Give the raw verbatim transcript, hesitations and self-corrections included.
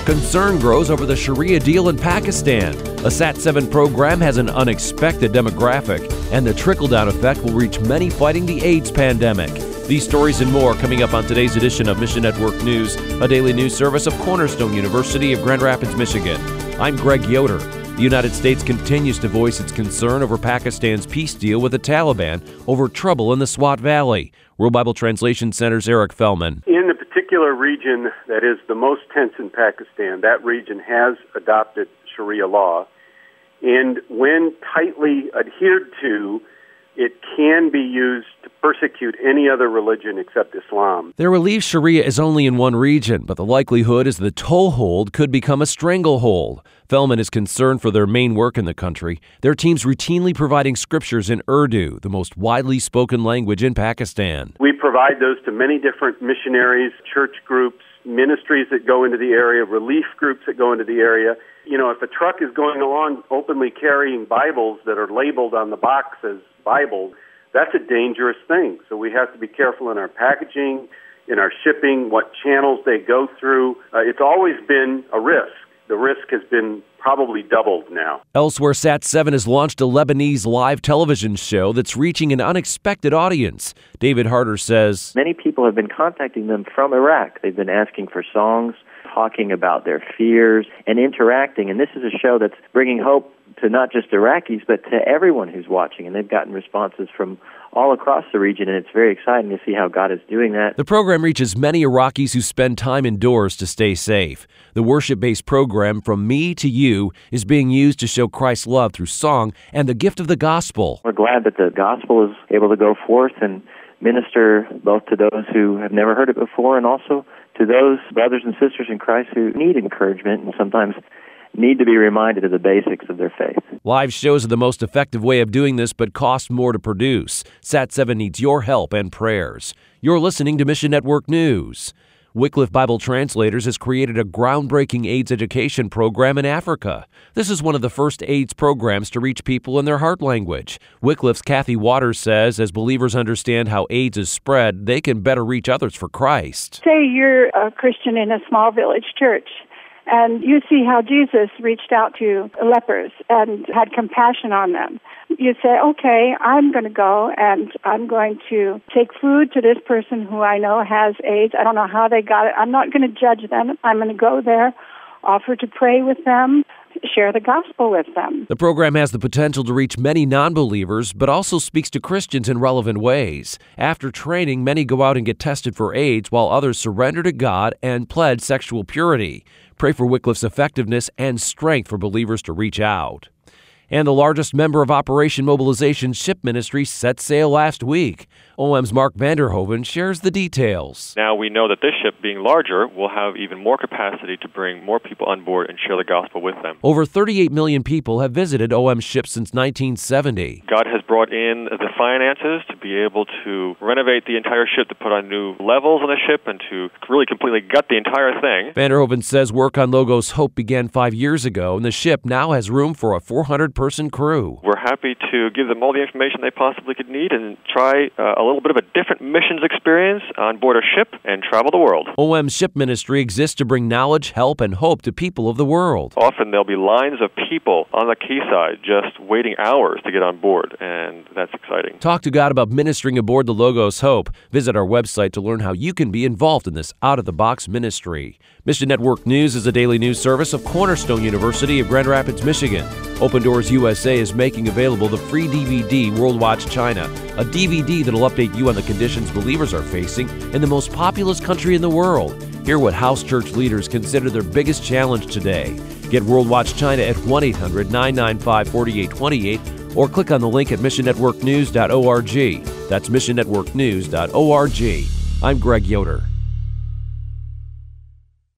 Concern grows over the Sharia deal in Pakistan. A Sat seven program has an unexpected demographic, and the trickle-down effect will reach many fighting the AIDS pandemic. These stories and more coming up on today's edition of Mission Network News, a daily news service of Cornerstone University of Grand Rapids, Michigan. I'm Greg Yoder. The United States continues to voice its concern over Pakistan's peace deal with the Taliban over trouble in the Swat Valley. World Bible Translation Center's Eric Fellman. In the particular region that is the most tense in Pakistan, that region has adopted Sharia law. And when tightly adhered to, it can be used to persecute any other religion except Islam. They're relieved Sharia is only in one region, but the likelihood is the toehold could become a stranglehold. Fellman is concerned for their main work in the country. Their team's routinely providing scriptures in Urdu, the most widely spoken language in Pakistan. We provide those to many different missionaries, church groups, ministries that go into the area, relief groups that go into the area. You know, if a truck is going along openly carrying Bibles that are labeled on the box as Bible, that's a dangerous thing. So we have to be careful in our packaging, in our shipping, what channels they go through. Uh, it's always been a risk. The risk has been probably doubled now. Elsewhere, Sat seven has launched a Lebanese live television show that's reaching an unexpected audience. David Harder says, many people have been contacting them from Iraq. They've been asking for songs, talking about their fears, and interacting. And this is a show that's bringing hope to not just Iraqis, but to everyone who's watching. And they've gotten responses from all across the region, and it's very exciting to see how God is doing that. The program reaches many Iraqis who spend time indoors to stay safe. The worship-based program, From Me to You, is being used to show Christ's love through song and the gift of the gospel. We're glad that the gospel is able to go forth and minister both to those who have never heard it before and also to those brothers and sisters in Christ who need encouragement and sometimes need to be reminded of the basics of their faith. Live shows are the most effective way of doing this, but cost more to produce. Sat seven needs your help and prayers. You're listening to Mission Network News. Wycliffe Bible Translators has created a groundbreaking AIDS education program in Africa. This is one of the first AIDS programs to reach people in their heart language. Wycliffe's Kathy Waters says as believers understand how AIDS is spread, they can better reach others for Christ. Say you're a Christian in a small village church, and you see how Jesus reached out to lepers and had compassion on them. You say, okay, I'm going to go and I'm going to take food to this person who I know has AIDS. I don't know how they got it. I'm not going to judge them. I'm going to go there, offer to pray with them, share the gospel with them. The program has the potential to reach many non-believers, but also speaks to Christians in relevant ways. After training, many go out and get tested for AIDS, while others surrender to God and pledge sexual purity. Pray for Wycliffe's effectiveness and strength for believers to reach out. And the largest member of Operation Mobilization Ship Ministry set sail last week. O M's Mark Vanderhoven shares the details. Now we know that this ship, being larger, will have even more capacity to bring more people on board and share the gospel with them. Over thirty-eight million people have visited O M's ships since nineteen seventy. God has brought in the finances to be able to renovate the entire ship, to put on new levels on the ship, and to really completely gut the entire thing. Vanderhoven says work on Logos Hope began five years ago, and the ship now has room for a four hundred person crew. We're happy to give them all the information they possibly could need and try uh, a little bit of a different missions experience on board a ship and travel the world. O M's Ship Ministry exists to bring knowledge, help, and hope to people of the world. Often there'll be lines of people on the quayside just waiting hours to get on board, and that's exciting. Talk to God about ministering aboard the Logos Hope. Visit our website to learn how you can be involved in this out-of-the-box ministry. Mission Network News is a daily news service of Cornerstone University of Grand Rapids, Michigan. Open Doors U S A is making available the free D V D World Watch China, a D V D that'll update you on the conditions believers are facing in the most populous country in the world. Hear what house church leaders consider their biggest challenge today. Get World Watch China at one eight hundred nine nine five four eight two eight or click on the link at mission network news dot org. That's mission network news dot org. I'm Greg Yoder.